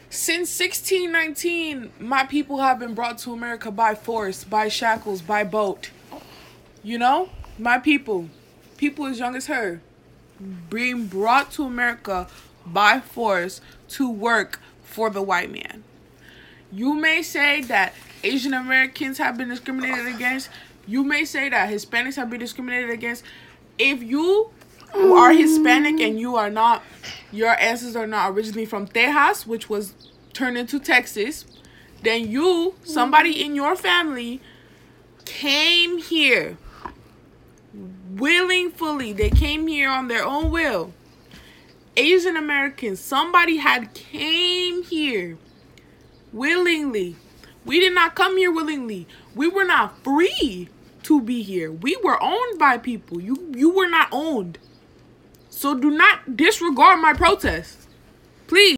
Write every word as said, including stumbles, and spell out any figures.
Since sixteen nineteen, my people have been brought to America by force, by shackles, by boat. You know? My people. People as young as her. Being brought to America by force to work for the white man. You may say that Asian Americans have been discriminated against. You may say that Hispanics have been discriminated against. If you are Hispanic and you are not, your ancestors are not originally from Texas, which was turned into Texas, then you, somebody in your family, came here willingly. They came here on their own will. Asian Americans, somebody had came here willingly. We did not come here willingly. We were not free to be here. We were owned by people. You you were not owned. So do not disregard my protest. Please.